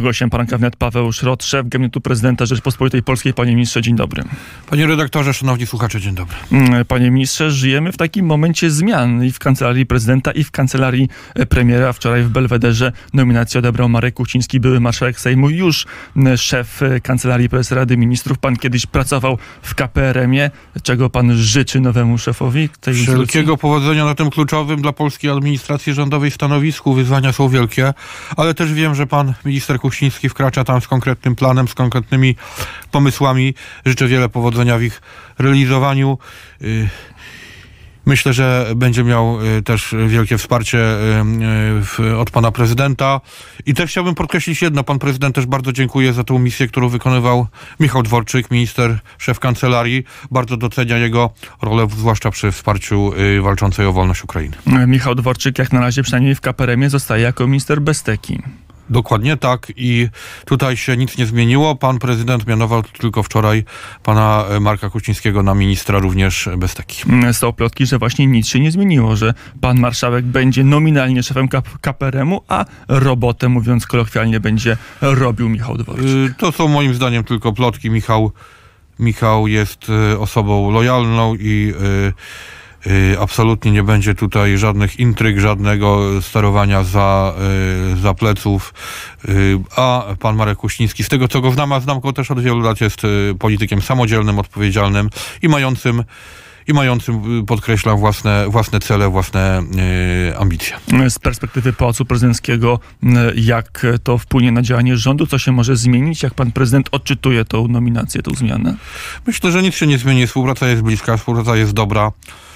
Gościem poranka wnet Paweł Szrot, szef gabinetu prezydenta Rzeczypospolitej Polskiej. Panie ministrze, dzień dobry. Panie redaktorze, szanowni słuchacze, dzień dobry. Panie ministrze, żyjemy w takim momencie zmian i w kancelarii prezydenta, i w kancelarii premiera. Wczoraj w Belwederze nominację odebrał Marek Kuchciński, były marszałek Sejmu, już szef kancelarii prezesa Rady Ministrów. Pan kiedyś pracował w KPRM-ie. Czego pan życzy nowemu szefowi tej instytucji? Wszelkiego powodzenia na tym kluczowym dla polskiej administracji rządowej stanowisku. Wyzwania są wielkie, ale też wiem, że pan minister Kuchciński wkracza tam z konkretnym planem, z konkretnymi pomysłami. Życzę wiele powodzenia w ich realizowaniu. Myślę, że będzie miał też wielkie wsparcie od pana prezydenta. I też chciałbym podkreślić jedno. Pan prezydent też bardzo dziękuję za tę misję, którą wykonywał Michał Dworczyk, minister, szef kancelarii. Bardzo docenia jego rolę, zwłaszcza przy wsparciu walczącej o wolność Ukrainy. Michał Dworczyk jak na razie przynajmniej w KPRM-ie zostaje jako minister bez teki. Dokładnie tak i tutaj się nic nie zmieniło. Pan prezydent mianował tylko wczoraj pana Marka Kuchcińskiego na ministra również bez teki. Są plotki, że właśnie nic się nie zmieniło, że pan marszałek będzie nominalnie szefem KPRM-u, a robotę, mówiąc kolokwialnie, będzie robił Michał Dworczyk. To są moim zdaniem tylko plotki. Michał jest osobą lojalną i absolutnie nie będzie tutaj żadnych intryg, żadnego sterowania za pleców. A pan Marek Kuchciński, z tego co go znam, a znam go też od wielu lat, jest politykiem samodzielnym, odpowiedzialnym i mającym, podkreślam, własne cele, własne ambicje. Z perspektywy Pałacu Prezydenckiego, jak to wpłynie na działanie rządu? Co się może zmienić? Jak pan prezydent odczytuje tą nominację, tą zmianę? Myślę, że nic się nie zmieni. Współpraca jest bliska, współpraca jest dobra.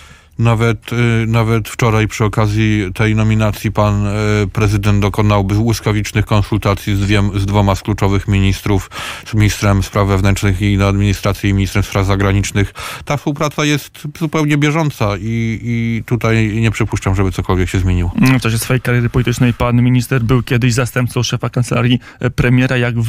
Nawet wczoraj przy okazji tej nominacji pan prezydent dokonał błyskawicznych konsultacji z dwoma z kluczowych ministrów, z ministrem spraw wewnętrznych i administracji i ministrem spraw zagranicznych. Ta współpraca jest zupełnie bieżąca i tutaj nie przypuszczam, żeby cokolwiek się zmieniło. W czasie swojej kariery politycznej pan minister był kiedyś zastępcą szefa kancelarii premiera. Jak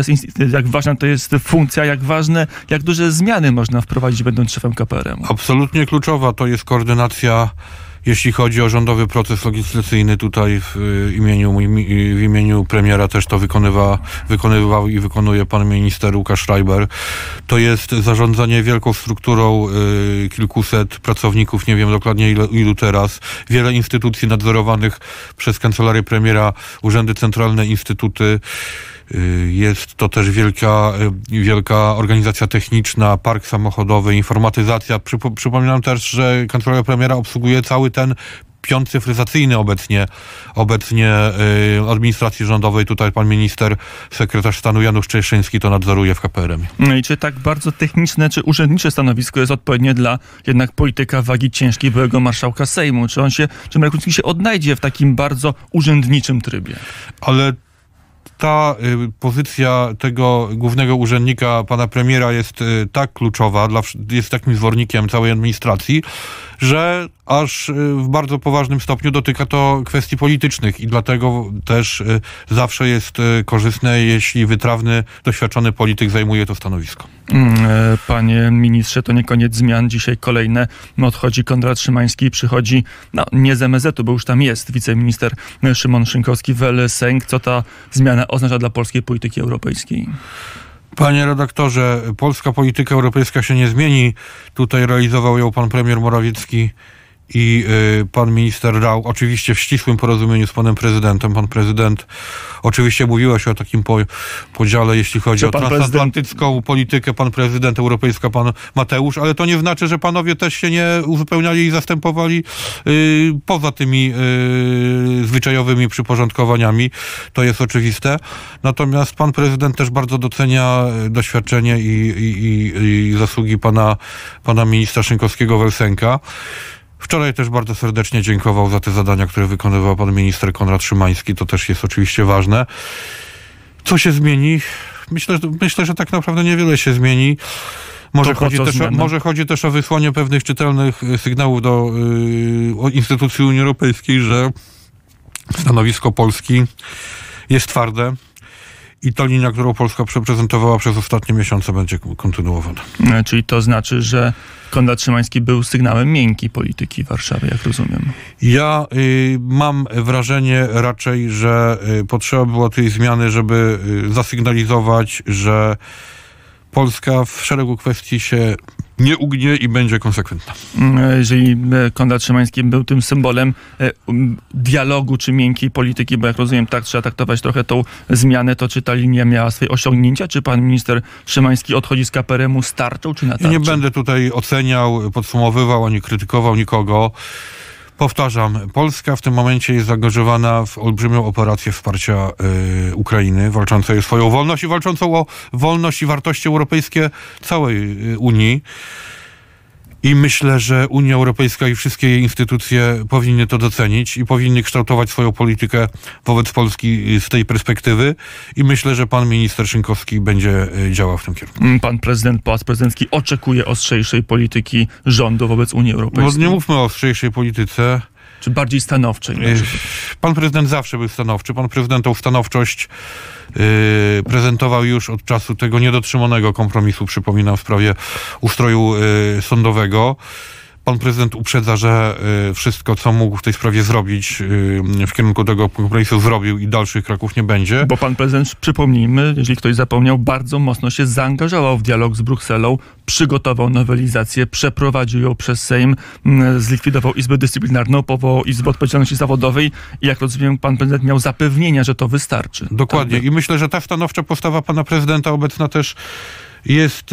ważna to jest funkcja, jak duże zmiany można wprowadzić, będąc szefem KPRM? Absolutnie kluczowa to jest koordynacja, jeśli chodzi o rządowy proces legislacyjny. Tutaj w imieniu premiera też to wykonywał i wykonuje pan minister Łukasz Schreiber. To jest zarządzanie wielką strukturą, kilkuset pracowników, nie wiem dokładnie ilu teraz. Wiele instytucji nadzorowanych przez kancelarię premiera, urzędy centralne, instytuty. Jest to też wielka organizacja techniczna, park samochodowy, informatyzacja. Przypominam też, że kancelaria premiera obsługuje cały ten piąt cyfryzacyjny obecnie administracji rządowej. Tutaj pan minister, sekretarz stanu Janusz Cieszyński to nadzoruje w KPRM-ie. No i czy tak bardzo techniczne, czy urzędnicze stanowisko jest odpowiednie dla jednak polityka wagi ciężkiej byłego marszałka Sejmu? Czy Marek Kuchciński się odnajdzie w takim bardzo urzędniczym trybie? Ale ta pozycja tego głównego urzędnika, pana premiera, jest tak kluczowa, jest takim zwornikiem całej administracji, że aż w bardzo poważnym stopniu dotyka to kwestii politycznych i dlatego też zawsze jest korzystne, jeśli wytrawny, doświadczony polityk zajmuje to stanowisko. Panie ministrze, to nie koniec zmian. Dzisiaj kolejne. Odchodzi Konrad Szymański, przychodzi, nie z MSZ-u, bo już tam jest wiceminister Szymon Szynkowski-Welsenk. Co ta zmiana oznacza dla polskiej polityki europejskiej? Panie redaktorze, polska polityka europejska się nie zmieni. Tutaj realizował ją pan premier Morawiecki i pan minister Rau, oczywiście w ścisłym porozumieniu z panem prezydentem. Pan prezydent, oczywiście mówiło się o takim podziale, jeśli chodzi o transatlantycką politykę, pan prezydent, europejska pan Mateusz, ale to nie znaczy, że panowie też się nie uzupełniali i zastępowali poza tymi zwyczajowymi przyporządkowaniami. To jest oczywiste. Natomiast pan prezydent też bardzo docenia doświadczenie i zasługi pana ministra Szynkowskiego-Welsenka. Wczoraj też bardzo serdecznie dziękował za te zadania, które wykonywał pan minister Konrad Szymański. To też jest oczywiście ważne. Co się zmieni? Myślę, że tak naprawdę niewiele się zmieni. Może chodzi też o wysłanie pewnych czytelnych sygnałów do instytucji Unii Europejskiej, że stanowisko Polski jest twarde i ta linia, którą Polska przeprezentowała przez ostatnie miesiące, będzie kontynuowana. Czyli to znaczy, że Konrad Szymański był sygnałem miękkiej polityki Warszawy, jak rozumiem. Ja mam wrażenie raczej, że potrzeba było tej zmiany, żeby zasygnalizować, że Polska w szeregu kwestii się nie ugnie i będzie konsekwentna. Jeżeli Konrad Szymański był tym symbolem dialogu czy miękkiej polityki, bo jak rozumiem, tak trzeba traktować trochę tą zmianę, to czy ta linia miała swoje osiągnięcia, czy pan minister Szymański odchodzi z KPRM-u z tarczą, czy na tarczy? Ja nie będę tutaj oceniał, podsumowywał, ani krytykował nikogo. Powtarzam, Polska w tym momencie jest zaangażowana w olbrzymią operację wsparcia Ukrainy, walczącej o swoją wolność i walczącą o wolność i wartości europejskie całej Unii. I myślę, że Unia Europejska i wszystkie jej instytucje powinny to docenić i powinny kształtować swoją politykę wobec Polski z tej perspektywy. I myślę, że pan minister Szynkowski będzie działał w tym kierunku. Pan prezydent, Pałac Prezydencki oczekuje ostrzejszej polityki rządu wobec Unii Europejskiej. No, nie mówmy o ostrzejszej polityce. Czy bardziej stanowczej? Pan prezydent zawsze był stanowczy. Pan prezydent tą stanowczość prezentował już od czasu tego niedotrzymanego kompromisu, przypominam, w sprawie ustroju sądowego. Pan prezydent uprzedza, że wszystko, co mógł w tej sprawie zrobić, w kierunku tego kompromisu zrobił i dalszych kroków nie będzie. Bo pan prezydent, przypomnijmy, jeżeli ktoś zapomniał, bardzo mocno się zaangażował w dialog z Brukselą, przygotował nowelizację, przeprowadził ją przez Sejm, zlikwidował Izbę Dyscyplinarną, powołał Izbę Odpowiedzialności Zawodowej i jak rozumiem, pan prezydent miał zapewnienia, że to wystarczy. Dokładnie. I myślę, że ta stanowcza postawa pana prezydenta obecna też jest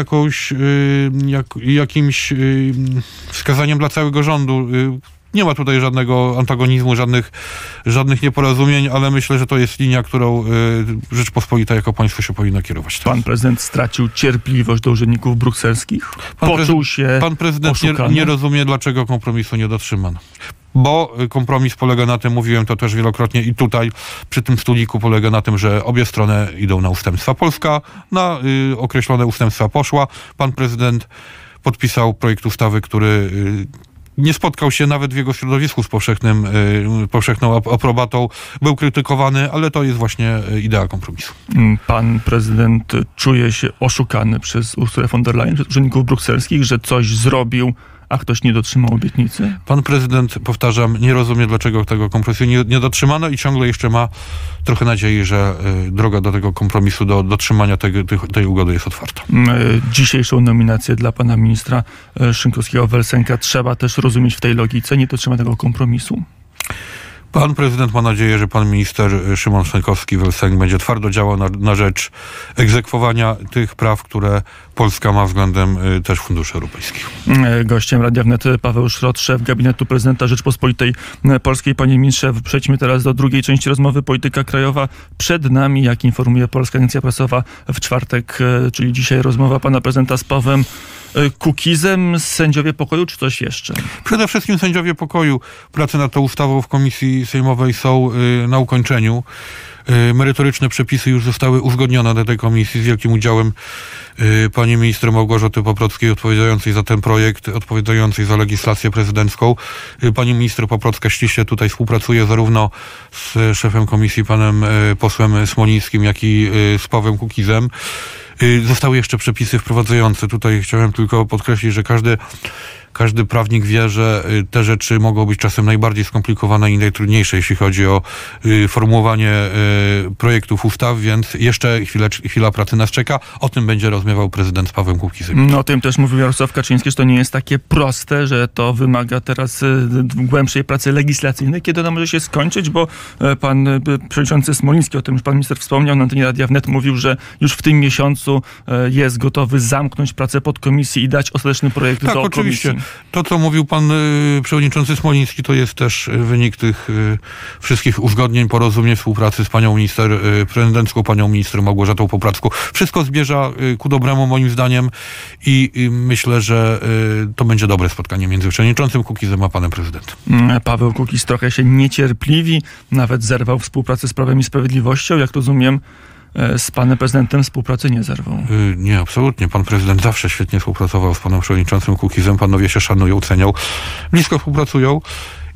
jakimś wskazaniem dla całego rządu. Nie ma tutaj żadnego antagonizmu, żadnych nieporozumień, ale myślę, że to jest linia, którą Rzeczpospolita jako państwo się powinna kierować. Pan prezydent stracił cierpliwość do urzędników brukselskich? Poczuł się Pan prezydent nie rozumie, dlaczego kompromisu nie dotrzymano. Bo kompromis polega na tym, mówiłem to też wielokrotnie i tutaj przy tym stoliku, polega na tym, że obie strony idą na ustępstwa. Polska na określone ustępstwa poszła. Pan prezydent podpisał projekt ustawy, który nie spotkał się nawet w jego środowisku z powszechną aprobatą. Był krytykowany, ale to jest właśnie idea kompromisu. Pan prezydent czuje się oszukany przez Ursulę von der Leyen, przez urzędników brukselskich, że coś zrobił, a ktoś nie dotrzymał obietnicy? Pan prezydent, powtarzam, nie rozumie, dlaczego tego kompromisu nie dotrzymano i ciągle jeszcze ma trochę nadziei, że droga do tego kompromisu, do dotrzymania tej ugody jest otwarta. Dzisiejszą nominację dla pana ministra Szynkowskiego-Welsenka trzeba też rozumieć w tej logice, nie dotrzyma tego kompromisu. Pan prezydent ma nadzieję, że pan minister Szymon Szynkowski-Welsenk będzie twardo działał na rzecz egzekwowania tych praw, które Polska ma względem też funduszy europejskich. Gościem Radia Wnet Paweł Szrot, szef gabinetu prezydenta Rzeczpospolitej Polskiej. Panie ministrze, przejdźmy teraz do drugiej części rozmowy. Polityka krajowa przed nami, jak informuje Polska Agencja Prasowa, w czwartek, czyli dzisiaj rozmowa pana prezydenta z Pawłem Kukizem. Sędziowie pokoju, czy coś jeszcze? Przede wszystkim sędziowie pokoju. Prace nad tą ustawą w komisji sejmowej są na ukończeniu. Merytoryczne przepisy już zostały uzgodnione do tej komisji z wielkim udziałem pani minister Małgorzaty Paprockiej, odpowiadającej za ten projekt, odpowiadającej za legislację prezydencką. Pani minister Paprocka ściśle tutaj współpracuje zarówno z szefem komisji, panem posłem Smolińskim, jak i z Pawłem Kukizem. Zostały jeszcze przepisy wprowadzające. Tutaj chciałem tylko podkreślić, że każdy prawnik wie, że te rzeczy mogą być czasem najbardziej skomplikowane i najtrudniejsze, jeśli chodzi o formułowanie projektów ustaw, więc jeszcze chwila pracy nas czeka. O tym będzie rozmawiał prezydent z Pawłem Kukizem. No, o tym też mówił Jarosław Kaczyński, że to nie jest takie proste, że to wymaga teraz głębszej pracy legislacyjnej. Kiedy ona może się skończyć, bo pan przewodniczący Smoliński, o tym już pan minister wspomniał, na antenie Radia Wnet mówił, że już w tym miesiącu jest gotowy zamknąć pracę podkomisji i dać ostateczny projekt do oczywiście. komisji. To, co mówił pan przewodniczący Smoliński, to jest też wynik tych wszystkich uzgodnień, porozumień, współpracy z panią minister prezydencką, panią minister Małgorzatą Paprocką. Wszystko zmierza ku dobremu, moim zdaniem, i myślę, że to będzie dobre spotkanie między przewodniczącym Kukizem a panem prezydentem. Paweł Kukiz trochę się niecierpliwi, nawet zerwał współpracę z Prawem i Sprawiedliwością. Jak rozumiem, z panem prezydentem współpracy nie zerwał. Nie, absolutnie. Pan prezydent zawsze świetnie współpracował z panem przewodniczącym Kukizem. Panowie się szanują, cenią, blisko współpracują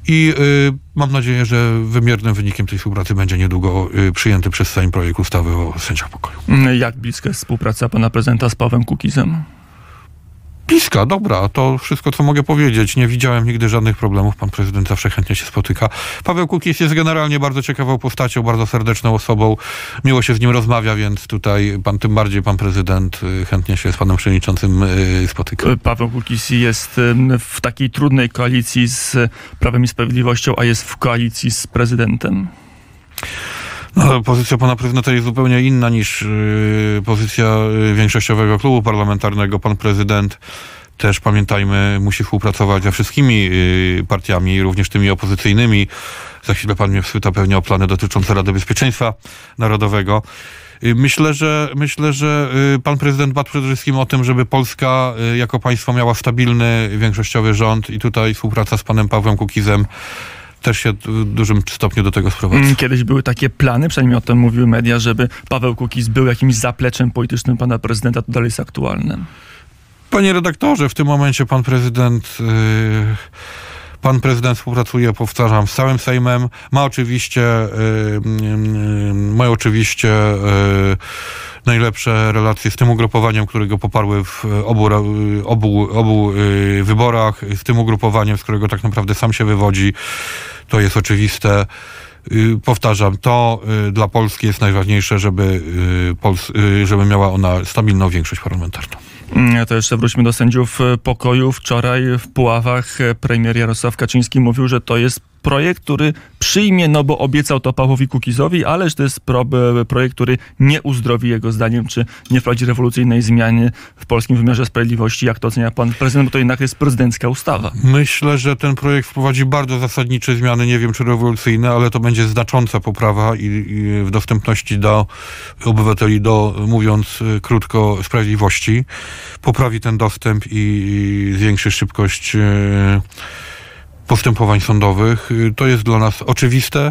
I mam nadzieję, że wymiernym wynikiem tej współpracy będzie niedługo przyjęty przez Sejm projekt ustawy o sędziach pokoju. Jak bliska jest współpraca pana prezydenta z Pawłem Kukizem? Bliska, dobra, to wszystko, co mogę powiedzieć. Nie widziałem nigdy żadnych problemów. Pan prezydent zawsze chętnie się spotyka. Paweł Kukiz jest generalnie bardzo ciekawą postacią, bardzo serdeczną osobą. Miło się z nim rozmawia, więc tutaj tym bardziej pan prezydent chętnie się z panem przewodniczącym spotyka. Paweł Kukiz jest w takiej trudnej koalicji z Prawem i Sprawiedliwością, a jest w koalicji z prezydentem. No, pozycja pana prezydenta jest zupełnie inna niż pozycja większościowego klubu parlamentarnego. Pan prezydent też, pamiętajmy, musi współpracować ze wszystkimi partiami, również tymi opozycyjnymi. Za chwilę pan mnie wsłyta pewnie o plany dotyczące Rady Bezpieczeństwa Narodowego. Myślę, że pan prezydent dba przede wszystkim o tym, żeby Polska jako państwo miała stabilny większościowy rząd i tutaj współpraca z panem Pawłem Kukizem też się w dużym stopniu do tego sprowadza. Kiedyś były takie plany, przynajmniej o tym mówiły media, żeby Paweł Kukiz był jakimś zapleczem politycznym pana prezydenta. To dalej jest aktualne. Panie redaktorze, w tym momencie pan prezydent współpracuje, powtarzam, z całym Sejmem. Ma oczywiście najlepsze relacje z tym ugrupowaniem, które go poparły w obu wyborach, z tym ugrupowaniem, z którego tak naprawdę sam się wywodzi. To jest oczywiste. Powtarzam, to dla Polski jest najważniejsze, żeby miała ona stabilną większość parlamentarną. To jeszcze wróćmy do sędziów pokoju. Wczoraj w Puławach premier Jarosław Kaczyński mówił, że to jest projekt, który przyjmie, no bo obiecał to Pawłowi Kukizowi, ale że to jest projekt, który nie uzdrowi jego zdaniem, czy nie wprowadzi rewolucyjnej zmiany w polskim wymiarze sprawiedliwości. Jak to ocenia pan prezydent? Bo to jednak jest prezydencka ustawa. Myślę, że ten projekt wprowadzi bardzo zasadnicze zmiany, nie wiem czy rewolucyjne, ale to będzie znacząca poprawa i w dostępności do obywateli, mówiąc krótko, sprawiedliwości. Poprawi ten dostęp i zwiększy szybkość postępowań sądowych. To jest dla nas oczywiste.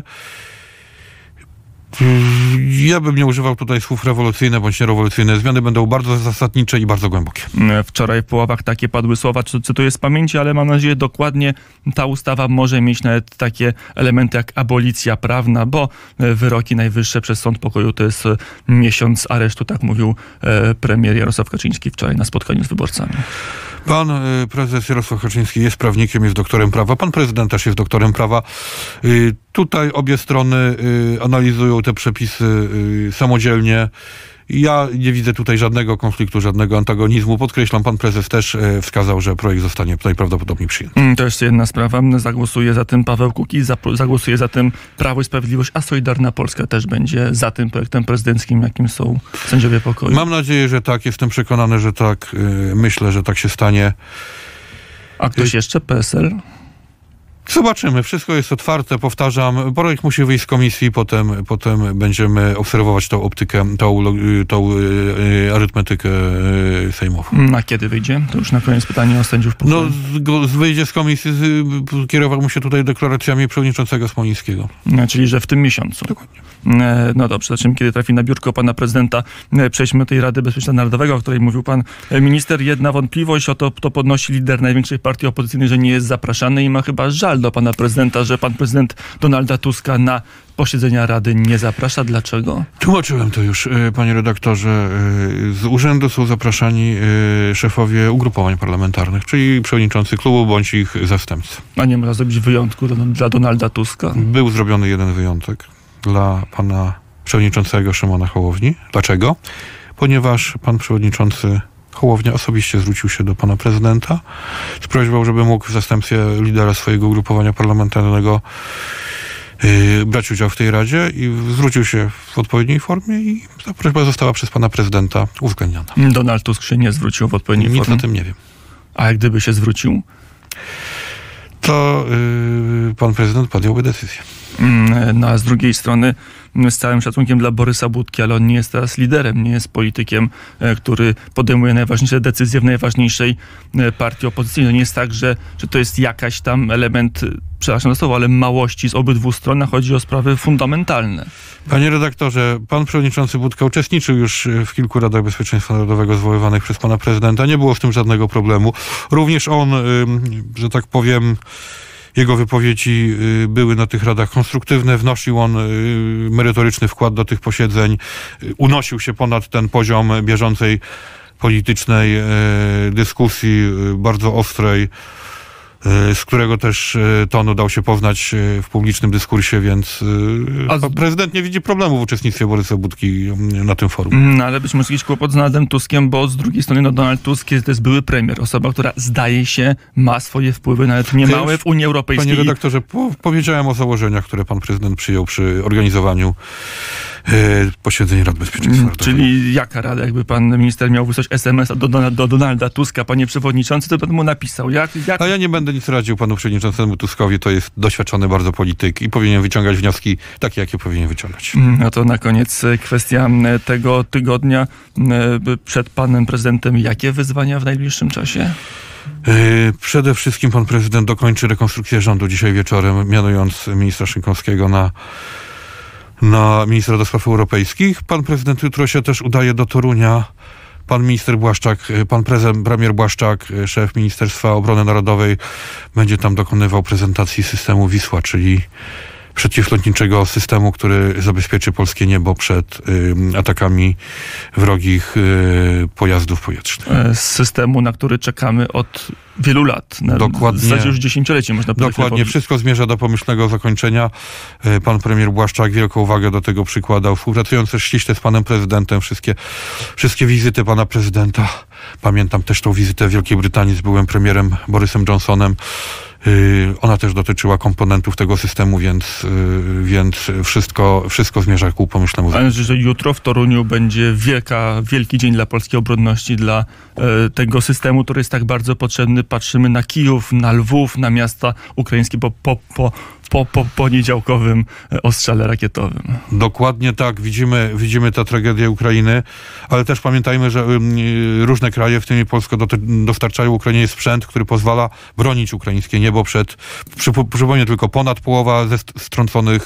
Ja bym nie używał tutaj słów rewolucyjne bądź nierewolucyjne. Zmiany będą bardzo zasadnicze i bardzo głębokie. Wczoraj w Puławach takie padły słowa, cytuję z pamięci, ale mam nadzieję dokładnie ta ustawa może mieć nawet takie elementy jak abolicja prawna, bo wyroki najwyższe przez Sąd Pokoju to jest miesiąc aresztu, tak mówił premier Jarosław Kaczyński wczoraj na spotkaniu z wyborcami. Pan prezes Jarosław Kaczyński jest prawnikiem, jest doktorem prawa. Pan prezydent też jest doktorem prawa. Tutaj obie strony analizują te przepisy samodzielnie. Ja nie widzę tutaj żadnego konfliktu, żadnego antagonizmu. Podkreślam, pan prezes też wskazał, że projekt zostanie najprawdopodobniej przyjęty. To jeszcze jedna sprawa. Zagłosuje za tym Paweł Kukiz, zagłosuje za tym Prawo i Sprawiedliwość, a Solidarna Polska też będzie za tym projektem prezydenckim, jakim są sędziowie pokoju. Mam nadzieję, że tak. Jestem przekonany, że tak. Myślę, że tak się stanie. A ktoś jeszcze? PSL? Zobaczymy. Wszystko jest otwarte. Powtarzam, projekt musi wyjść z komisji, potem będziemy obserwować tą optykę, tą arytmetykę sejmową. A kiedy wyjdzie? To już na koniec pytanie o sędziów pokoju. No, wyjdzie z komisji, kierował mu się tutaj deklaracjami przewodniczącego Smolińskiego. Czyli, że w tym miesiącu. Dokładnie. No dobrze, zaczynamy, kiedy trafi na biurko pana prezydenta. Przejdźmy do tej Rady Bezpieczeństwa Narodowego, o której mówił pan minister. Jedna wątpliwość, to podnosi lider największej partii opozycyjnej, że nie jest zapraszany i ma chyba żal do pana prezydenta, że pan prezydent Donalda Tuska na posiedzenia Rady nie zaprasza. Dlaczego? Tłumaczyłem to już, panie redaktorze. Z urzędu są zapraszani szefowie ugrupowań parlamentarnych, czyli przewodniczący klubu bądź ich zastępcy. A nie można zrobić wyjątku dla Donalda Tuska? Był zrobiony jeden wyjątek dla pana przewodniczącego Szymona Hołowni. Dlaczego? Ponieważ pan przewodniczący Hołownia osobiście zwrócił się do pana prezydenta z prośbą, żeby mógł w zastępstwie lidera swojego ugrupowania parlamentarnego brać udział w tej Radzie i zwrócił się w odpowiedniej formie i ta prośba została przez pana prezydenta uwzględniona. Donald Tusk się nie zwrócił w odpowiedniej formie? Nic o tym nie wiem. A jak gdyby się zwrócił? To pan prezydent podjąłby decyzję. No a z drugiej strony z całym szacunkiem dla Borysa Budki, ale on nie jest teraz liderem, nie jest politykiem, który podejmuje najważniejsze decyzje w najważniejszej partii opozycyjnej. To nie jest tak, że to jest jakaś tam element, przepraszam za słowo, ale małości z obydwu stron, a chodzi o sprawy fundamentalne. Panie redaktorze, pan przewodniczący Budka uczestniczył już w kilku Radach Bezpieczeństwa Narodowego zwoływanych przez pana prezydenta. Nie było w tym żadnego problemu. Również on, że tak powiem, Jego wypowiedzi były na tych radach konstruktywne, wnosił on merytoryczny wkład do tych posiedzeń, unosił się ponad ten poziom bieżącej politycznej dyskusji, bardzo ostrej, z którego też tonu dał się poznać w publicznym dyskursie, więc prezydent nie widzi problemu w uczestnictwie Borysa Budki na tym forum. No, ale być może jakiś kłopot z Donaldem Tuskiem, bo z drugiej strony Donald Tusk to jest były premier, osoba, która zdaje się ma swoje wpływy, nawet niemałe w Unii Europejskiej. Panie redaktorze, powiedziałem o założeniach, które pan prezydent przyjął przy organizowaniu posiedzeń Rad Bezpieczeństwa Narodowego. Czyli jaka rada, jakby pan minister miał wysłać SMS-a do Donalda Tuska, panie przewodniczący, to pan mu napisał. A ja nie będę nic radził panu przewodniczącemu Tuskowi, to jest doświadczony bardzo polityk i powinien wyciągać wnioski takie, jakie powinien wyciągać. No to na koniec kwestia tego tygodnia przed panem prezydentem. Jakie wyzwania w najbliższym czasie? Przede wszystkim pan prezydent dokończy rekonstrukcję rządu dzisiaj wieczorem, mianując ministra Szynkowskiego na ministra do spraw europejskich. Pan prezydent jutro się też udaje do Torunia. Pan minister Błaszczak, premier Błaszczak, szef Ministerstwa Obrony Narodowej, będzie tam dokonywał prezentacji systemu Wisła, czyli przeciwlotniczego systemu, który zabezpieczy polskie niebo przed atakami wrogich pojazdów powietrznych. Z systemu, na który czekamy od wielu lat. Dokładnie. W zasadzie już dziesięcioleci, można powiedzieć. Dokładnie. Wszystko zmierza do pomyślnego zakończenia. Pan premier Błaszczak wielką uwagę do tego przykładał, współpracując też ściśle z panem prezydentem. Wszystkie wizyty pana prezydenta. Pamiętam też tą wizytę w Wielkiej Brytanii z byłym premierem Borysem Johnsonem. Ona też dotyczyła komponentów tego systemu, więc wszystko zmierza ku pomyślnemu zakończeniu. Ale że jutro w Toruniu będzie wielki dzień dla polskiej obronności, dla tego systemu, który jest tak bardzo potrzebny. Patrzymy na Kijów, na Lwów, na miasta ukraińskie po poniedziałkowym ostrzale rakietowym. Dokładnie tak. Widzimy tę tragedię Ukrainy, ale też pamiętajmy, że różne kraje, w tym i Polska, dostarczają Ukrainie sprzęt, który pozwala bronić ukraińskie niebo przypomnę tylko ponad połowa ze strąconych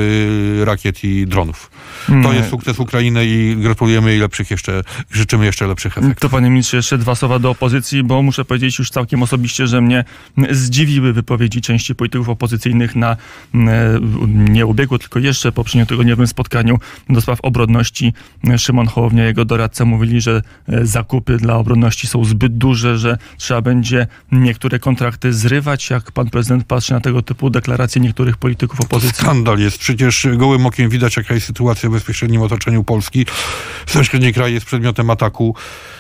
rakiet i dronów. To jest sukces Ukrainy i gratulujemy jej życzymy jeszcze lepszych efektów. To panie ministrze, jeszcze dwa słowa do opozycji, bo muszę powiedzieć już całkiem osobiście, że mnie zdziwiły wypowiedzi części polityków opozycyjnych na nie ubiegło, tylko jeszcze poprzednio tygodniowym spotkaniu do spraw obronności. Szymon Hołownia, jego doradca, mówili, że zakupy dla obronności są zbyt duże, że trzeba będzie niektóre kontrakty zrywać. Jak pan prezydent patrzy na tego typu deklaracje niektórych polityków opozycji? Skandal jest. Przecież gołym okiem widać, jaka jest sytuacja w bezpośrednim otoczeniu Polski. Sąsiedni kraj jest przedmiotem ataku.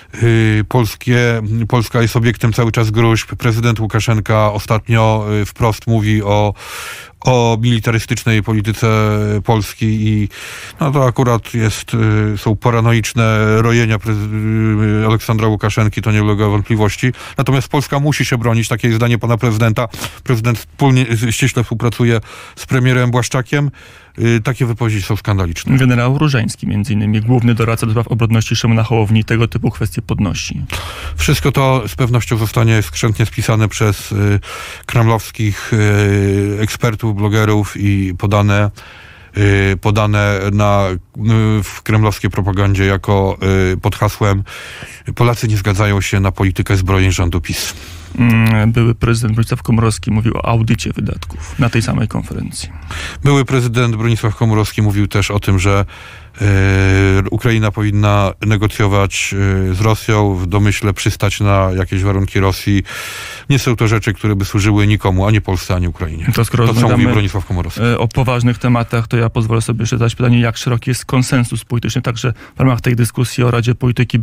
Polska jest obiektem cały czas gruźb. Prezydent Łukaszenka ostatnio wprost mówi o militarystycznej polityce Polski i no to akurat są paranoiczne rojenia Aleksandra Łukaszenki, to nie ulega wątpliwości. Natomiast Polska musi się bronić, takie jest zdanie pana prezydenta. Prezydent ściśle współpracuje z premierem Błaszczakiem. Takie wypowiedzi są skandaliczne. Generał Różański, między innymi główny doradca do spraw obronności Szymona Hołowni, tego typu kwestie podnosi. Wszystko to z pewnością zostanie skrzętnie spisane przez kremlowskich ekspertów, blogerów i podane w kremlowskiej propagandzie jako pod hasłem Polacy nie zgadzają się na politykę zbrojeń rządu PiS. Były prezydent Bronisław Komorowski mówił o audycie wydatków na tej samej konferencji. Były prezydent Bronisław Komorowski mówił też o tym, że Ukraina powinna negocjować z Rosją, w domyśle przystać na jakieś warunki Rosji. Nie są to rzeczy, które by służyły nikomu, ani Polsce, ani Ukrainie. To co mówił Bronisław Komorowski. O poważnych tematach, to ja pozwolę sobie jeszcze zadać pytanie, jak szeroki jest konsensus polityczny, także w ramach tej dyskusji o Radzie Polityki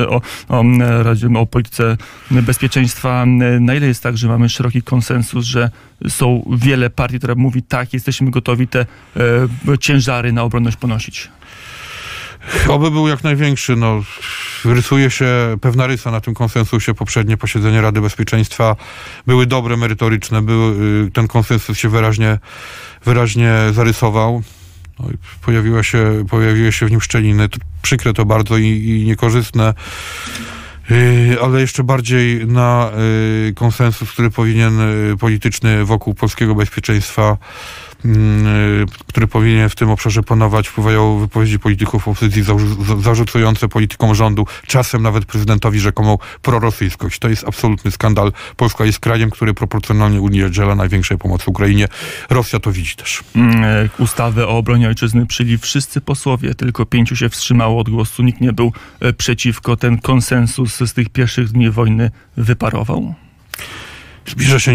o polityce bezpieczeństwa. Na ile jest tak, że mamy szeroki konsensus, że są wiele partii, które mówi tak, jesteśmy gotowi te ciężary na obronność ponosić? Oby był jak największy. Rysuje się pewna rysa na tym konsensusie. Poprzednie posiedzenie Rady Bezpieczeństwa były dobre, merytoryczne. Ten konsensus się wyraźnie zarysował. Pojawiły się w nim szczeliny. Przykre to bardzo i niekorzystne. Ale jeszcze bardziej na konsensus, który powinien polityczny wokół polskiego bezpieczeństwa który powinien w tym obszarze panować, wpływają wypowiedzi polityków opozycji zarzucające politykom rządu, czasem nawet prezydentowi, rzekomą prorosyjskość. To jest absolutny skandal. Polska jest krajem, który proporcjonalnie udziela największej pomocy Ukrainie. Rosja to widzi też. Ustawę o obronie ojczyzny przyjęli wszyscy posłowie, tylko 5 się wstrzymało od głosu. Nikt nie był przeciwko. Ten konsensus z tych pierwszych dni wojny wyparował? Zbliża się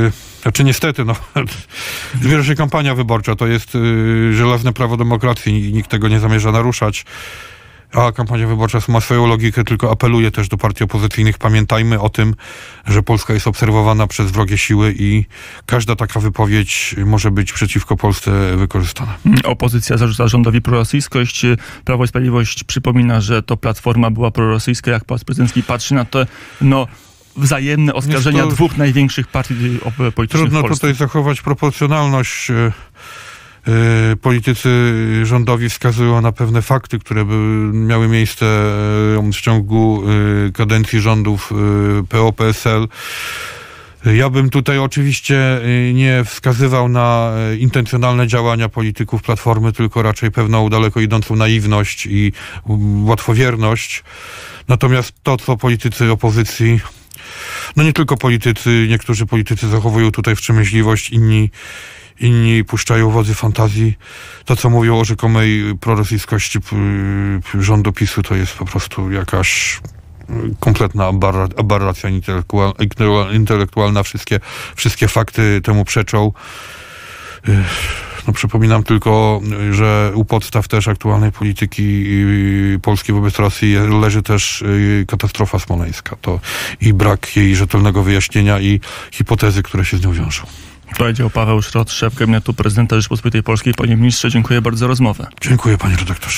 zbliża się kampania wyborcza. To jest żelazne prawo demokracji i nikt tego nie zamierza naruszać. A kampania wyborcza ma swoją logikę, tylko apeluje też do partii opozycyjnych. Pamiętajmy o tym, że Polska jest obserwowana przez wrogie siły i każda taka wypowiedź może być przeciwko Polsce wykorzystana. Opozycja zarzuca rządowi prorosyjskość. Prawo i Sprawiedliwość przypomina, że to Platforma była prorosyjska. Jak Pałac Prezydencki patrzy na to, wzajemne oskarżenia dwóch największych partii politycznych w Trudno Polsce. tutaj zachować proporcjonalność. Politycy rządowi wskazują na pewne fakty, które miały miejsce w ciągu kadencji rządów PO-PSL. Ja bym tutaj oczywiście nie wskazywał na intencjonalne działania polityków Platformy, tylko raczej pewną daleko idącą naiwność i łatwowierność. Natomiast to, co politycy opozycji, nie tylko politycy, niektórzy politycy zachowują tutaj wstrzemięźliwość, inni puszczają wodzy fantazji. To, co mówią o rzekomej prorosyjskości rządu PiS-u, to jest po prostu jakaś kompletna aberracja intelektualna. Wszystkie fakty temu przeczą. Przypominam tylko, że u podstaw też aktualnej polityki Polski wobec Rosji leży też katastrofa smoleńska. To i brak jej rzetelnego wyjaśnienia i hipotezy, które się z nią wiążą. Powiedział Paweł Szrot, szef gabinetu prezydenta Rzeczypospolitej Polskiej. Panie ministrze, dziękuję bardzo za rozmowę. Dziękuję, panie redaktorze.